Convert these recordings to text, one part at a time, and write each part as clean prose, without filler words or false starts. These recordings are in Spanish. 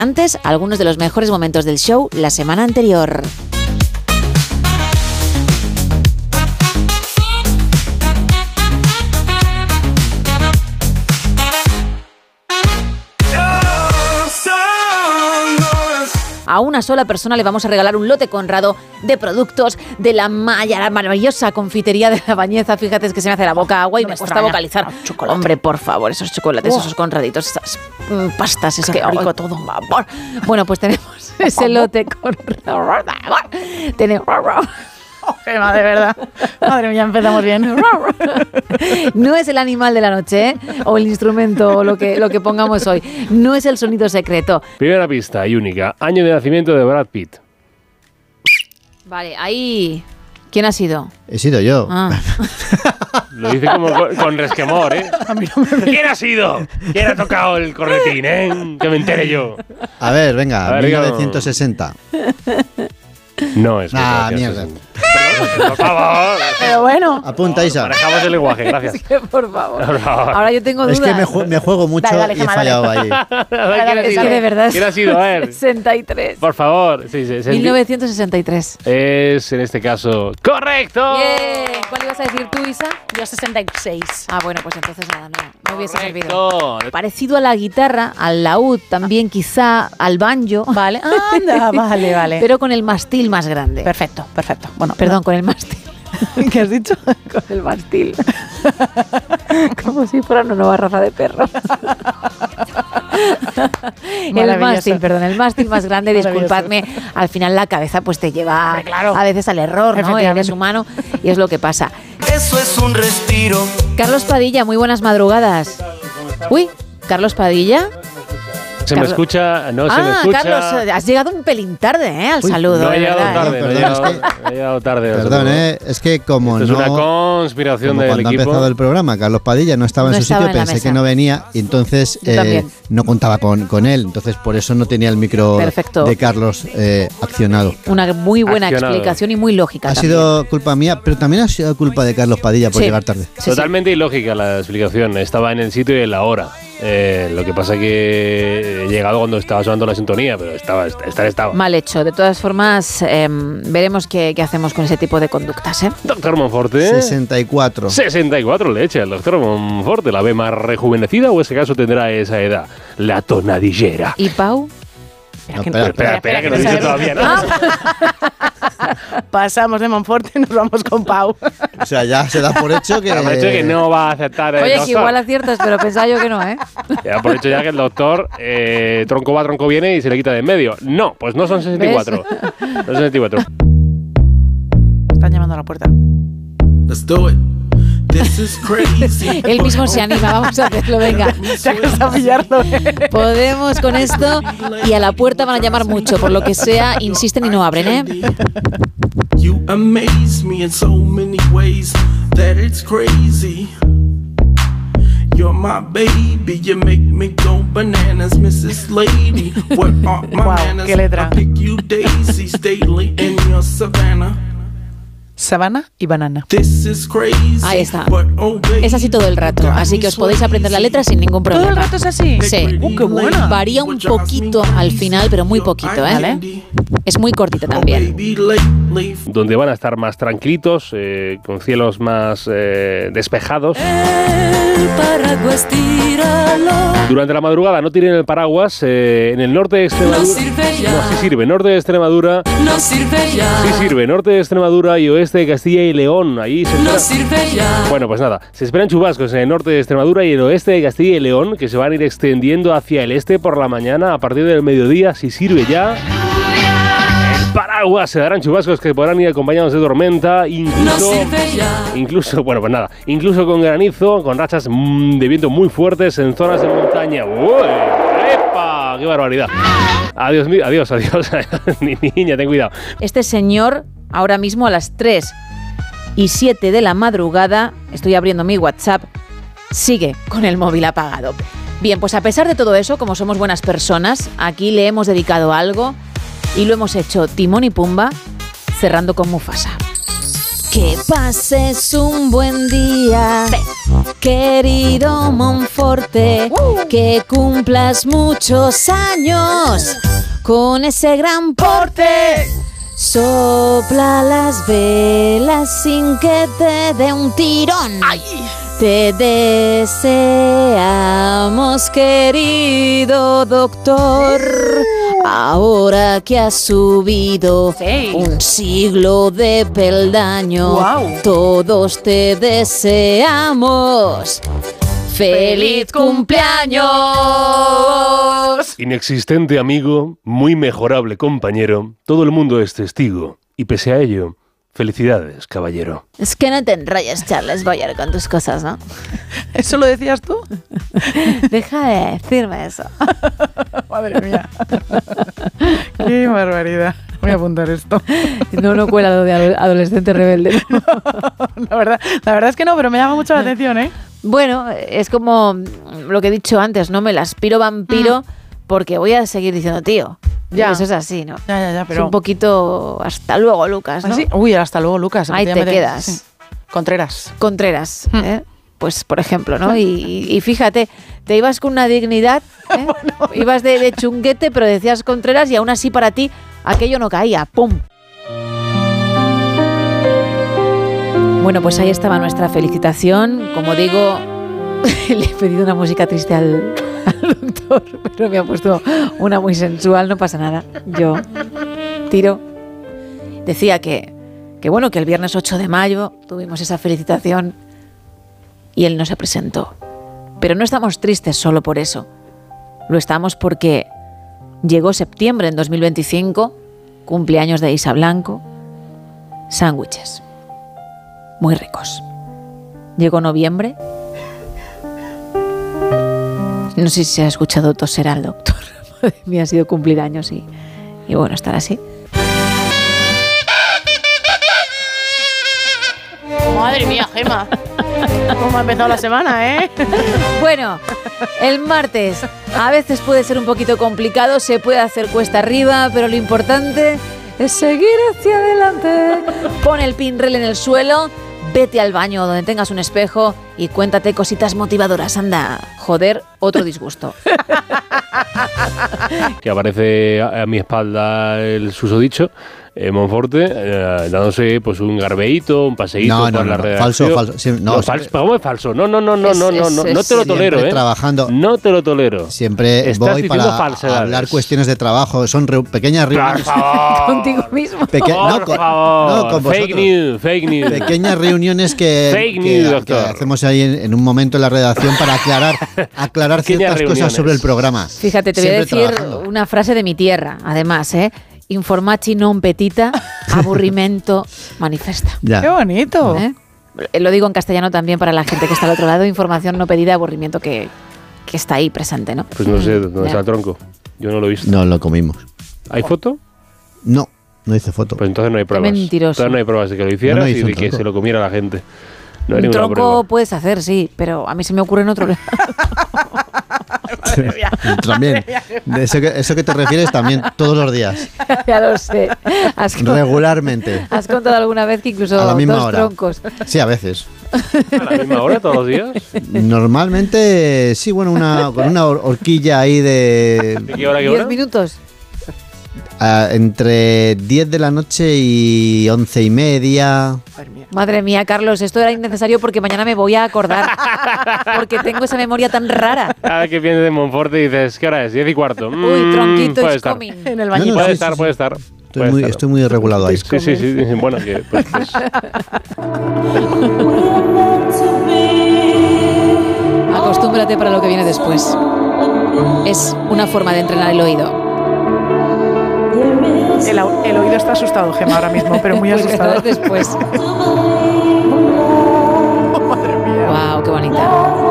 Antes, algunos de los mejores momentos del show la semana anterior. A una sola persona le vamos a regalar un lote Conrado de productos de la maravillosa confitería de La Bañeza. Fíjate, es que se me hace la boca agua y me cuesta vocalizar. Hombre, por favor, esos chocolates, esos Conraditos, esas pastas, es que rico todo. Bueno, pues tenemos ese lote Conrado. Tenemos... Gema, de verdad. Madre mía, empezamos bien. No es el animal de la noche, ¿eh? O el instrumento, o lo que pongamos hoy. No es el sonido secreto. Primera pista y única. Año de nacimiento de Brad Pitt. Vale, ahí... ¿Quién ha sido? He sido yo. Lo dice como con resquemor, ¿eh? ¿Quién ha sido? ¿Quién ha tocado el cornetín, eh? Que me entere yo. A ver, venga, A ver, 1960. No es mierda. Por favor. Pero bueno. Apunta, Isa. Manejamos el lenguaje, gracias. Es que, por favor. Ahora yo tengo dudas. Es que me juego mucho y he fallado ahí. Es que de verdad ¿Quién ha sido? A ver. 63. Por favor. Sí, 1963. Es, en este caso, ¡correcto! Bien. ¿Cuál ibas a decir tú, Isa? Yo 66. Ah, bueno, pues entonces nada, no hubiese servido. Parecido a la guitarra, al laúd, también quizá al banjo. Vale. Anda, vale. Pero con el mastil más grande. Perfecto. Bueno, Perdón, con el mástil. ¿Qué has dicho? Con el mástil. Como si fuera una nueva raza de perros. El mástil más grande, disculpadme. Al final la cabeza pues te lleva a veces al error, ¿no? Eres humano y es lo que pasa. Eso es un respiro. Carlos Padilla, muy buenas madrugadas. Uy, Carlos Padilla. ¿Se me escucha? No se me escucha. Carlos, has llegado un pelín tarde al saludo. No he llegado ¿verdad? tarde, he llegado tarde. Perdón, es que como esto no... es una conspiración del cuando equipo. ha empezado el programa, Carlos Padilla no estaba en su sitio, pensé que no venía y entonces no contaba con él. Entonces por eso no tenía el micro de Carlos accionado. Una muy buena explicación y muy lógica. Ha sido culpa mía, pero también ha sido culpa de Carlos Padilla por llegar tarde. Totalmente ilógica la explicación. Estaba en el sitio y en la hora. Lo que pasa es que he llegado cuando estaba sonando la sintonía, pero estaba. Mal hecho. De todas formas, veremos qué hacemos con ese tipo de conductas, ¿eh? Doctor Monforte. 64. 64 le echa el doctor Monforte. ¿La ve más rejuvenecida o ese caso tendrá esa edad? La tonadillera. ¿Y Pau? Espera, que no dice todavía nada. Pasamos de Monforte y nos vamos con Pau. O sea, ya se da por hecho que no va a aceptar el Oye, doctor. que igual aciertas, pero pensaba yo que no, ¿eh? Ya por hecho ya que el doctor tronco va, tronco viene y se le quita de en medio. No, pues no son 64. No son 64. Están llamando a la puerta. Let's do it. This is crazy. Él mismo se anima, vamos a hacerlo, venga. A pillarlo. Podemos con esto y a la puerta van a llamar mucho, por lo que sea, insisten y no abren, ¿eh? You amaze me in so many ways that it's crazy. You're my baby, you make me go bananas, Mrs. Lady. What are my manners? qué letra. I pick you daisies daily in your savannah. Sabana y banana. Ahí está. Es así todo el rato, así que os podéis aprender la letra sin ningún problema. ¿Todo el rato es así? Sí. ¡Qué buena! Varía un poquito al final, pero muy poquito, ¿eh? ¿Vale? Es muy cortita también. Donde van a estar más tranquilitos, con cielos más despejados. Durante la madrugada no tiren el paraguas. En el norte de Extremadura... No sí sirve. Norte de Extremadura... No sirve ya. Sí sirve. Norte de Extremadura y oeste de Castilla y León. Ahí se espera... No sirve ya. Bueno, pues nada. Se esperan chubascos en el norte de Extremadura y el oeste de Castilla y León, que se van a ir extendiendo hacia el este por la mañana a partir del mediodía. Si sirve ya... Paraguas, se darán chubascos que podrán ir acompañados de tormenta, incluso, bueno, pues nada, incluso con granizo, con rachas de viento muy fuertes en zonas de montaña. ¡Uy! ¡Epa! ¡Qué barbaridad! Adiós, niña, ten cuidado. Este señor, ahora mismo a las 3:07 de la madrugada, estoy abriendo mi WhatsApp, sigue con el móvil apagado. Bien, pues a pesar de todo eso, como somos buenas personas, aquí le hemos dedicado algo. Y lo hemos hecho Timón y Pumba, cerrando con Mufasa. Que pases un buen día, querido Monforte, que cumplas muchos años con ese gran porte. Sopla las velas sin que te dé un tirón. ¡Ay! Te deseamos, querido doctor, ahora que has subido un siglo de peldaño, todos te deseamos ¡feliz cumpleaños! Inexistente amigo, muy mejorable compañero, todo el mundo es testigo, y pese a ello, felicidades, caballero. Es que no te enrolles, Charles Boyer, con tus cosas, ¿no? ¿Eso lo decías tú? Deja de decirme eso. Madre mía. Qué barbaridad. Voy a apuntar esto. No cuela lo de adolescente rebelde. La verdad es que no, pero me llama mucho la atención, ¿eh? Bueno, es como lo que he dicho antes, ¿no? Me la aspiro vampiro porque voy a seguir diciendo tío. Ya. Eso es así, ¿no? Ya, pero... Es un poquito hasta luego, Lucas, ¿no? ¿Sí? Uy, hasta luego, Lucas. Ahí te quedas. Sí. Contreras, ¿eh? Pues, por ejemplo, ¿no? Y fíjate, te ibas con una dignidad, ¿eh? Bueno. Ibas de chunguete, pero decías Contreras y aún así para ti aquello no caía. ¡Pum! Bueno, pues ahí estaba nuestra felicitación. Como digo, le he pedido una música triste al doctor, pero me ha puesto una muy sensual, no pasa nada. Yo tiro. Decía que bueno, que el viernes 8 de mayo tuvimos esa felicitación y él no se presentó. Pero no estamos tristes solo por eso. Lo estamos porque llegó septiembre en 2025, cumpleaños de Isa Blanco, sándwiches muy ricos. Llegó noviembre. No sé si se ha escuchado toser al doctor. Madre mía, ha sido cumplir años y bueno, estar así. Madre mía, Gemma. ¿Cómo ha empezado la semana, eh? Bueno, el martes a veces puede ser un poquito complicado, se puede hacer cuesta arriba, pero lo importante es seguir hacia adelante. Pon el pinrel en el suelo, vete al baño donde tengas un espejo y cuéntate cositas motivadoras. Anda, joder, otro disgusto. Que aparece a mi espalda el susodicho, Monforte, dándose pues un garbeíto, un paseíto por la redacción. Falso. Sí, falso. ¿Cómo es falso? No te lo tolero, trabajando. No te lo tolero. Siempre voy para hablar cuestiones de trabajo. Son pequeñas reuniones. Contigo mismo. Con fake news. Pequeñas reuniones que hacemos ahí en un momento en la redacción para aclarar ciertas cosas sobre el programa. Fíjate, te voy a decir una frase de mi tierra, además, Informaci non petita, aburrimento manifesta. Ya. ¡Qué bonito! Lo digo en castellano también para la gente que está al otro lado. Información no pedida, aburrimiento que está ahí presente, ¿no? Pues no sé dónde está el tronco. Yo no lo he visto. No lo comimos. ¿Hay foto? No hice foto. Pues entonces no hay pruebas. Qué mentiroso. Entonces no hay pruebas de que lo hicieras y de que se lo comiera la gente. No hay un tronco prueba. puedes hacer, sí, pero a mí se me ocurre en otro lado. También. De eso que te refieres también todos los días. Ya lo sé. Regularmente. ¿Has contado alguna vez que incluso a la misma dos hora. Troncos? Sí, a veces. ¿A la misma hora todos los días? Normalmente, sí, bueno, con una horquilla ahí de... ¿De qué hora? 10 minutos. Entre 10 de la noche y 11:30. Madre mía, Carlos, esto era innecesario porque mañana me voy a acordar. Porque tengo esa memoria tan rara. Cada vez que piensas de Monforte dices, ¿qué hora es? 10:15. Uy, tronquito puede is estar. coming. En el baño. Puede estar. Estoy muy regulado ahí. Sí. Bueno, que... Pues. Acostúmbrate para lo que viene después. Es una forma de entrenar el oído. El oído está asustado, Gemma, ahora mismo, pero muy asustado. Después. Oh, madre mía. Wow, qué bonita.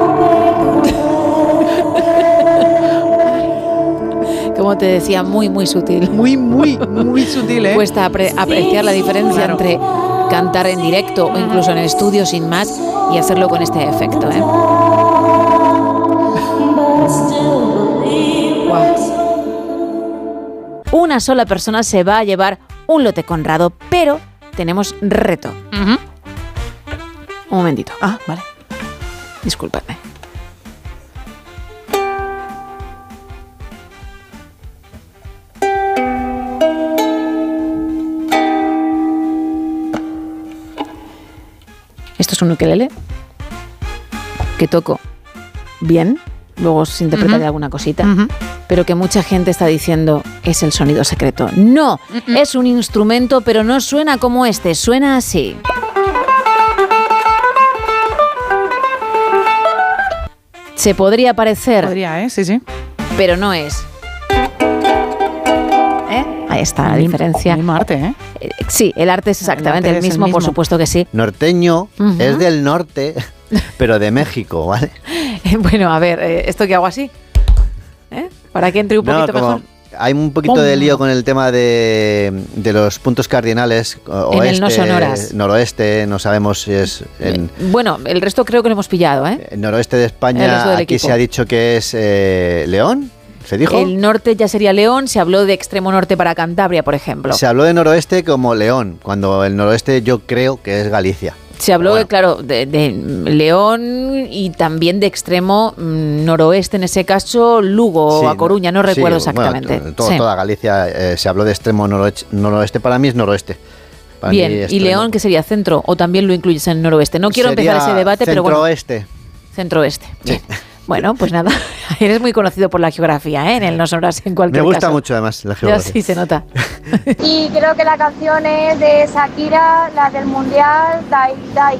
Como te decía, muy sutil. Muy sutil, ¿eh? Cuesta apreciar la diferencia entre cantar en directo o incluso en el estudio sin más y hacerlo con este efecto, ¿eh? Wow. Una sola persona se va a llevar un lote Conrado, pero tenemos reto. Un momentito. Ah, vale. Discúlpame. Esto es un ukelele que toco bien, luego se interpreta de alguna cosita, pero que mucha gente está diciendo es el sonido secreto. No, es un instrumento, pero no suena como este, suena así. Se podría parecer. Podría, sí, sí. Pero no es. Ahí está la diferencia. El mismo arte, Sí, el arte es exactamente el mismo, por supuesto que sí. Norteño es del norte, pero de México, ¿vale? Bueno, a ver, ¿esto qué hago así? Para que entre un poquito mejor. Hay un poquito de lío con el tema de los puntos cardinales. Oeste, en el no sonoras. Noroeste, no sabemos si es... Bueno, el resto creo que lo hemos pillado, El noroeste de España, aquí se ha dicho que es León, ¿se dijo? El norte ya sería León, se habló de extremo norte para Cantabria, por ejemplo. Se habló de noroeste como León, cuando el noroeste yo creo que es Galicia. Se habló, claro, de León y también de extremo noroeste, en ese caso, Lugo o A Coruña, no recuerdo exactamente. Bueno, toda Galicia se habló de extremo noroeste, para mí es noroeste. Bien, ¿y León qué sería? ¿Centro? ¿O también lo incluyes en noroeste? No quiero empezar ese debate, pero bueno. Centro-oeste. Centro-oeste, bien. Sí. Bueno, pues nada, eres muy conocido por la geografía, en el no sonoras en cualquier caso. Me gusta mucho además la geografía. Ya sí se nota. Y creo que la canción es de Shakira, la del Mundial, Dai Dai.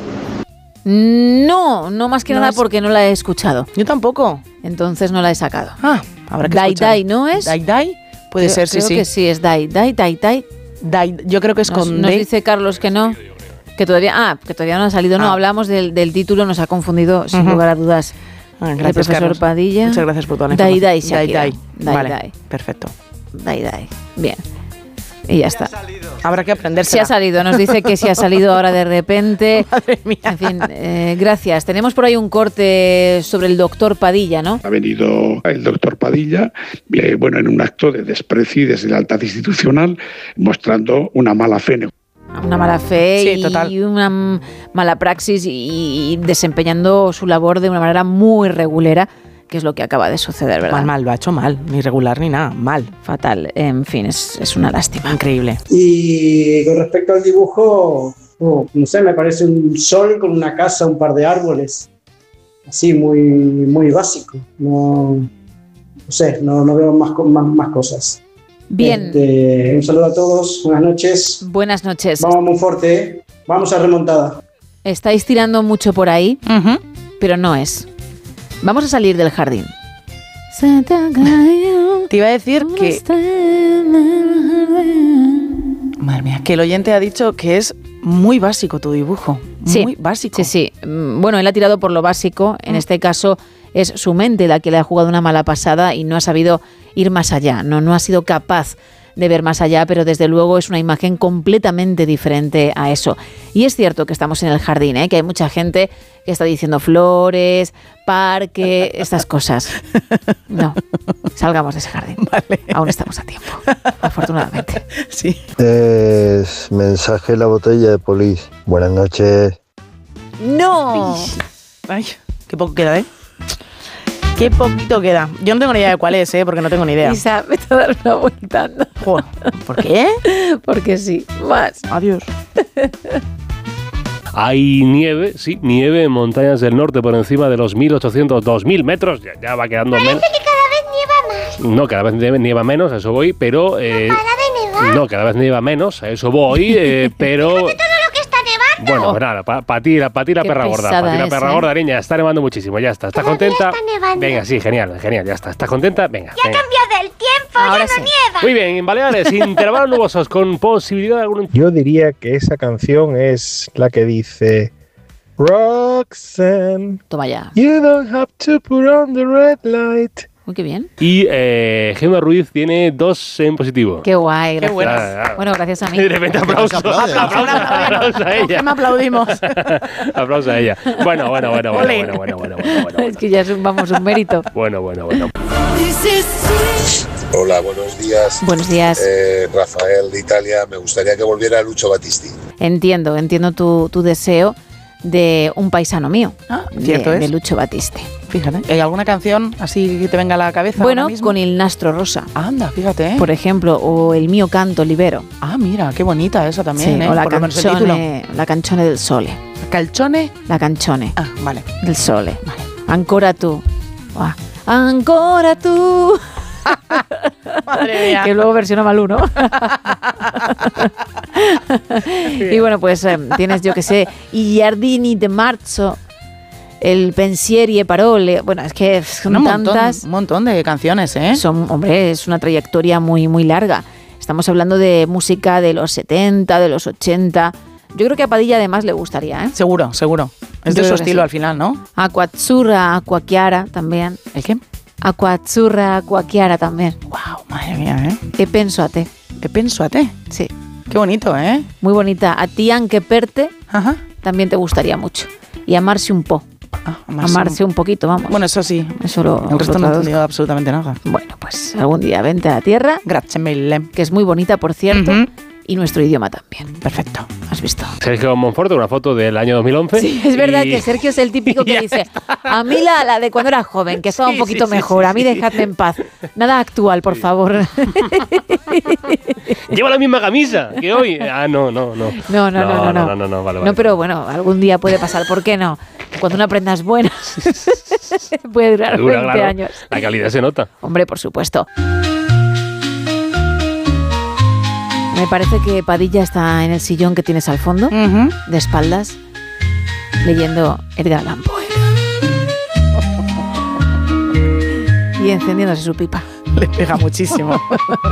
No más que nada porque no la he escuchado. Yo tampoco. Entonces no la he sacado. Habrá que Dai Dai, ¿no es? Dai Dai, puede ser, sí. Creo que sí, es Dai Dai, Dai Dai. Dai, yo creo que es con Nos dice Carlos que no. Que todavía no ha salido. No, hablamos del título, nos ha confundido, sin lugar a dudas. Gracias, el profesor Carlos. Padilla. Muchas gracias por toda la información. Dai Dai, Shakira. Dai. Vale, perfecto. Dai Dai, bien. Y ya está. Habrá que aprenderse. Sí ha salido, nos dice que sí ha salido ahora de repente. Madre mía. En fin, gracias. Tenemos por ahí un corte sobre el doctor Padilla, ¿no? Ha venido el doctor Padilla, en un acto de desprecio y deslealtad institucional, mostrando una mala fe. Una mala fe sí, total. Y una mala praxis y desempeñando su labor de una manera muy regulera, que es lo que acaba de suceder, ¿verdad? Mal, lo ha hecho mal, ni regular ni nada, mal. Fatal, en fin, es una lástima. Increíble. Y con respecto al dibujo, no sé, me parece un sol con una casa, un par de árboles, así muy, muy básico, no sé, no veo más cosas. Bien. Un saludo a todos, buenas noches. Buenas noches. Vamos muy fuerte, vamos a remontada. Estáis tirando mucho por ahí, pero no es. Vamos a salir del jardín. Te iba a decir que... Madre mía, que el oyente ha dicho que es muy básico tu dibujo. Sí, muy básico. Sí. Bueno, él ha tirado por lo básico. En este caso es su mente la que le ha jugado una mala pasada y no ha sabido ir más allá. No ha sido capaz de ver más allá, pero desde luego es una imagen completamente diferente a eso. Y es cierto que estamos en el jardín, que hay mucha gente que está diciendo flores, parque, estas cosas. No, salgamos de ese jardín. Vale. Aún estamos a tiempo, afortunadamente. Sí. Es mensaje en la botella de Police. Buenas noches. ¡No! Ay, qué poco queda, Qué poquito queda. Yo no tengo ni idea de cuál es, porque no tengo ni idea. Isa, vete a dar una vuelta. No. Joder, ¿por qué? Porque sí. Más. Adiós. Hay nieve, sí, nieve en montañas del norte por encima de los 1.800, 2.000 metros. Ya va quedando menos. Parece que cada vez nieva más. No, cada vez nieva menos, a eso voy, pero... ¿Para de nevar? No, cada vez nieva menos, a eso voy, pero... Bueno, pues nada, para ti la perra gorda. Para ti la perra gorda, niña, está nevando muchísimo, ya está. ¿Estás contenta? Venga, sí, genial, ya está. ¿Estás contenta? Venga. Ya ha cambiado el tiempo, ahora ya no nieva. Muy bien, en Baleares, intervalos nubosos con posibilidad de algún... Yo diría que esa canción es la que dice... Roxanne, toma ya. You don't have to put on the red light. Uy, qué bien. Y Gemma Ruiz tiene 2 en positivo. Qué guay, gracias. Qué bueno. Bueno, gracias a mí. De repente aplauso. Aplauso a ella. Me aplaudimos. Aplauso a ella. Bueno. Es que ya es un mérito. Bueno. Hola, buenos días. Buenos días. Rafael de Italia. Me gustaría que volviera Lucio Battisti. Entiendo tu deseo. de Un paisano mío, cierto de Lucho Batiste. Fíjate. ¿Hay alguna canción así que te venga a la cabeza? Bueno, con Il Nastro Rosa. Anda, fíjate. Por ejemplo, o El mio canto libero. Ah, mira, qué bonita esa también, sí, o la Canzone del Sole. ¿Calcione? La Canzone. Ah, vale. Del Sole. Vale. Ancora tu. Ancora tu. Madre mía. Que luego versiona Malú, ¿no? Y bueno, pues tienes, yo que sé, I giardini de marzo, El pensieri e parole. Bueno, es que son tantas. Un montón de canciones, ¿eh? Hombre, es una trayectoria muy, muy larga. Estamos hablando de música de los 70, de los 80. Yo creo que a Padilla además le gustaría, ¿eh? Seguro. Es de su estilo al final, ¿no? Acqua azzurra, acqua chiara también. ¿El qué? Acqua azzurra, acqua chiara también. Wow, madre mía, ¿eh? E penso a te. E penso a te. Sí. Qué bonito, ¿eh? Muy bonita. A ti anche per te también te gustaría mucho. Y amarse un po'. Amarse un poquito, vamos. Bueno, eso sí. Eso el resto no he entendido absolutamente nada. Bueno, pues algún día vente a la tierra. Grazie mille. Que es muy bonita, por cierto. Y nuestro idioma también. Perfecto. ¿Has visto? Sergio Monforte, una foto del año 2011. Sí, es verdad que Sergio es el típico que dice, a mí la de cuando era joven, que estaba un poquito mejor, a mí dejadme en paz. Nada actual, por favor. Lleva la misma camisa que hoy. No. No, Vale. No, pero bueno, algún día puede pasar, ¿por qué no? Cuando una prenda es buena, puede durar 20 años. La calidad se nota. Hombre, por supuesto. Me parece que Padilla está en el sillón que tienes al fondo, de espaldas, leyendo Edgar Allan Poe. Y encendiéndose su pipa. Le pega muchísimo.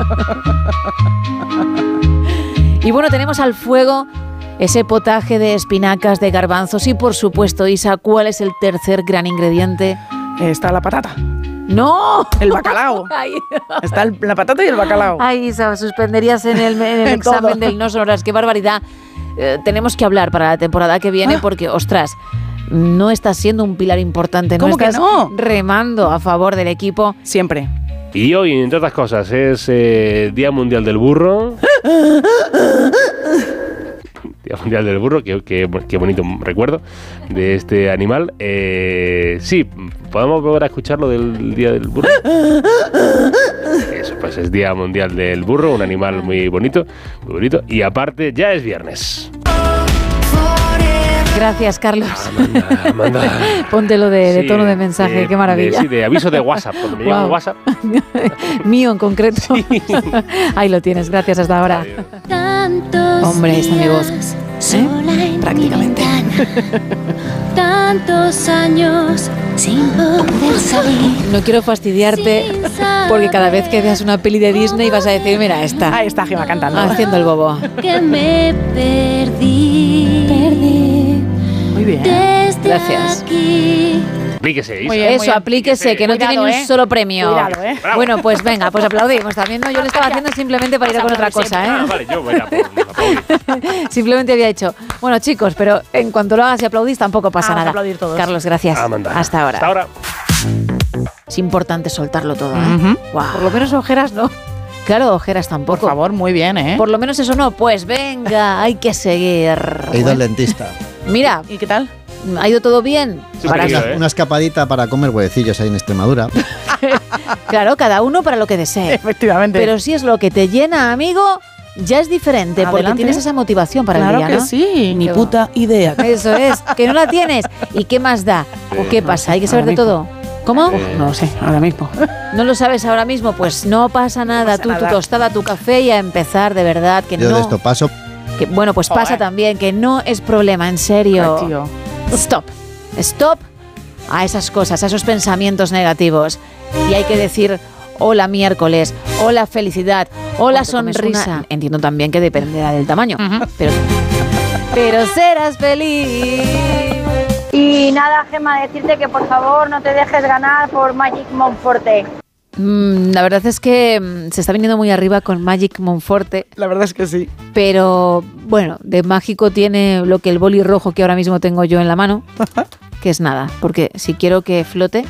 Y bueno, tenemos al fuego ese potaje de espinacas, de garbanzos y, por supuesto, Isa, ¿cuál es el tercer gran ingrediente? Está la patata. ¡No! El bacalao. Está la patata y el bacalao. Ay, Isa, suspenderías en el examen del no sonoras. ¡Qué barbaridad! Tenemos que hablar para la temporada que viene porque, ostras, no estás siendo un pilar importante. ¿Cómo que no? Remando a favor del equipo. Siempre. Y hoy, entre otras cosas, es Día Mundial del Burro. Día Mundial del Burro, qué bonito recuerdo de este animal. Sí, ¿podemos volver a escucharlo del Día del Burro? Eso, pues es Día Mundial del Burro, un animal muy bonito. Y aparte, ya es viernes. Gracias, Carlos. Amanda. Póntelo de tono de mensaje, qué maravilla. De aviso de WhatsApp, cuando me llega un WhatsApp. Mío en concreto. Sí. Ahí lo tienes, gracias, hasta ahora. Hombre, esta es mi voz. Prácticamente. Tantos años sin poder salir. No quiero fastidiarte porque cada vez que veas una peli de Disney vas a decir, mira esta. Ahí está Gemma cantando. Haciendo el bobo. Que me perdí. Muy bien. Gracias. Aquí. Aplíquese, Isa. Eso, aplíquese, que no tiene ni un solo premio. Cuidado, Bueno, pues venga, pues aplaudimos también. No, yo lo estaba haciendo simplemente para ir a con otra cosa, ¿eh? Vale, yo voy a aplaudir. Simplemente había dicho, bueno, chicos, pero en cuanto lo hagas y aplaudís tampoco pasa nada. Aplaudir todos. Carlos, gracias. Amanda. Hasta ahora. Hasta ahora. Es importante soltarlo todo, ¿eh? Wow. Por lo menos ojeras no. Claro, ojeras tampoco. Por favor, muy bien, ¿eh? Por lo menos eso no. Pues venga, hay que seguir. He ido al dentista. Mira. ¿Y qué tal? ¿Ha ido todo bien? Una escapadita para comer huevecillos ahí en Extremadura. Claro, cada uno para lo que desee. Efectivamente. Pero si es lo que te llena, amigo, ya es diferente. Adelante. Porque tienes esa motivación para el día, ¿no? Claro que sí. Ni puta idea. Eso es, que no la tienes. ¿Y qué más da? ¿O qué pasa? ¿Hay que saber de todo? ¿Cómo? No lo sé, ahora mismo. ¿No lo sabes ahora mismo? Pues no pasa nada. Tú, tu tostada, tu café y a empezar, de verdad, que Yo no... de esto paso. Que, bueno, pues pasa también, que no es problema, en serio. Ay, tío. Stop a esas cosas, a esos pensamientos negativos. Y hay que decir, hola miércoles, hola felicidad, hola sonrisa. Entiendo también que dependerá del tamaño, pero serás feliz. Y nada, Gemma, decirte que por favor no te dejes ganar por Magic Monforte. La verdad es que se está viniendo muy arriba con Magic Monforte. La verdad es que sí. Pero bueno, de mágico tiene lo que el boli rojo que ahora mismo tengo yo en la mano, que es nada. Porque si quiero que flote,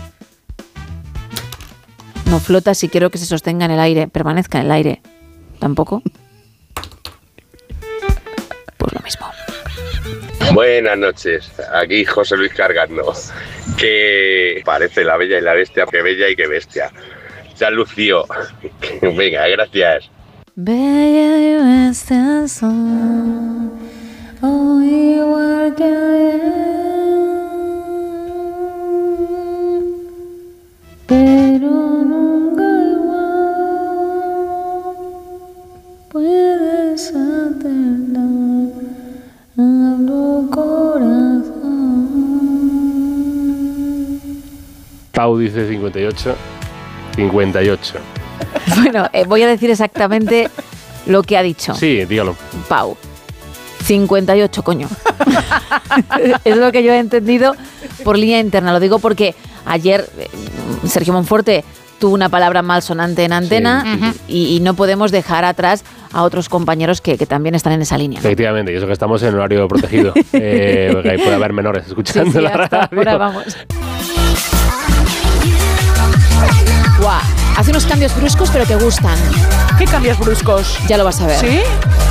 no flota. Si quiero que se sostenga en el aire, permanezca en el aire, tampoco. Pues lo mismo. Buenas noches, aquí José Luis cargando. Que parece la Bella y la Bestia, que bella y que bestia. Se ha lucido. Venga, gracias. Bella y bestia son, oh, igual que ayer, pero nunca igual puedes atentar a tu corazón. Pau dice 58. 58. Bueno, voy a decir exactamente lo que ha dicho. Sí, dígalo. Pau. 58, coño. Es lo que yo he entendido por línea interna. Lo digo porque ayer Sergio Monforte tuvo una palabra malsonante en antena, sí. y no podemos dejar atrás a otros compañeros que también están en esa línea, ¿no? Efectivamente, y eso que estamos en horario protegido. Porque ahí puede haber menores escuchando sí, la radio. Ahora vamos. Guau, hace unos cambios bruscos pero que gustan. ¿Qué cambios bruscos? Ya lo vas a ver. ¿Sí?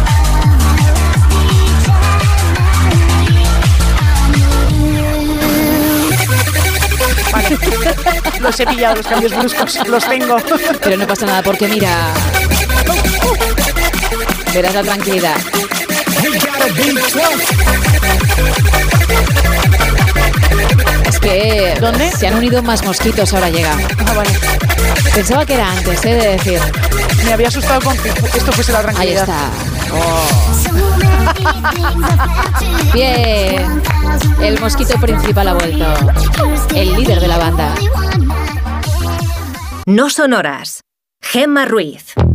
Vale. Los he pillado, los cambios bruscos, los tengo. Pero no pasa nada porque mira, verás la tranquilidad. Es que ¿dónde? Se han unido más mosquitos, ahora llega. Ah, vale. Pensaba que era antes, de decir. Me había asustado con que esto fuese la tranquilidad. Ahí está. Oh. Bien. El mosquito principal ha vuelto. El líder de la banda. No son horas. Gemma Ruiz.